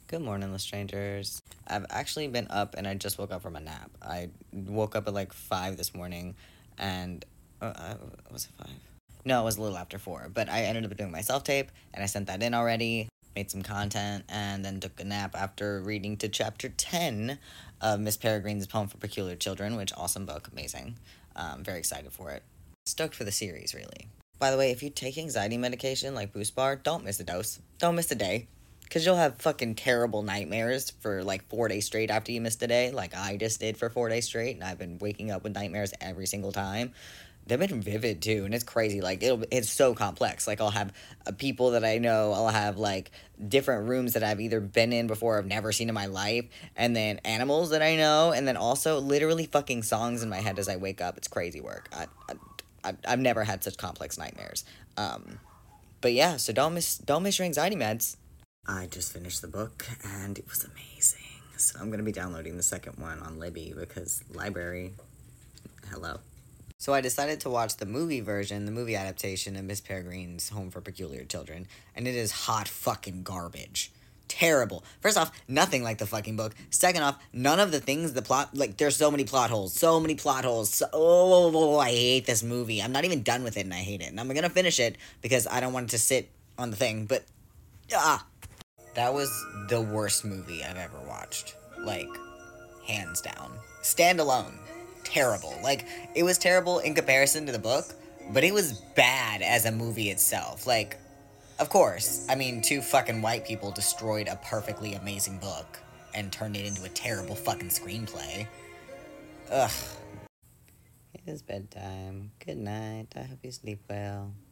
Good morning, the strangers. I've actually been up and I just woke up from a nap. I woke up at like 5 this morning and. Was it 5? No, it was a little after 4. But I ended up doing my self tape and I sent that in already, made some content, and then took a nap after reading to chapter 10 of Miss Peregrine's Poem for Peculiar Children, which awesome book, amazing. Very excited for it. Stoked for the series, really. By the way, if you take anxiety medication like Boost Bar, don't miss a dose. Don't miss a day. Because you'll have fucking terrible nightmares for like 4 days straight after you missed a day, like I just did for 4 days straight, and I've been waking up with nightmares every single time. They've been vivid too, and it's crazy. Like it's so complex. Like I'll have people that I know. I'll have like different rooms that I've either been in before, or I've never seen in my life, and then animals that I know, and then also literally fucking songs in my head as I wake up. It's crazy work. I've never had such complex nightmares. But yeah, so don't miss your anxiety meds. I just finished the book and it was amazing. So I'm gonna be downloading the second one on Libby because library. Hello. So I decided to watch the movie version, the movie adaptation of Miss Peregrine's Home for Peculiar Children, and it is hot fucking garbage. Terrible. First off, nothing like the fucking book. Second off, none of the things, the plot, like, there's so many plot holes. So many plot holes. I hate this movie. I'm not even done with it and I hate it. And I'm gonna finish it because I don't want it to sit on the thing, but, that was the worst movie I've ever watched. Like, hands down. Standalone. Terrible. Like, it was terrible in comparison to the book, but it was bad as a movie itself. Like, of course, I mean, two fucking white people destroyed a perfectly amazing book and turned it into a terrible fucking screenplay. Ugh. It is bedtime. Good night. I hope you sleep well.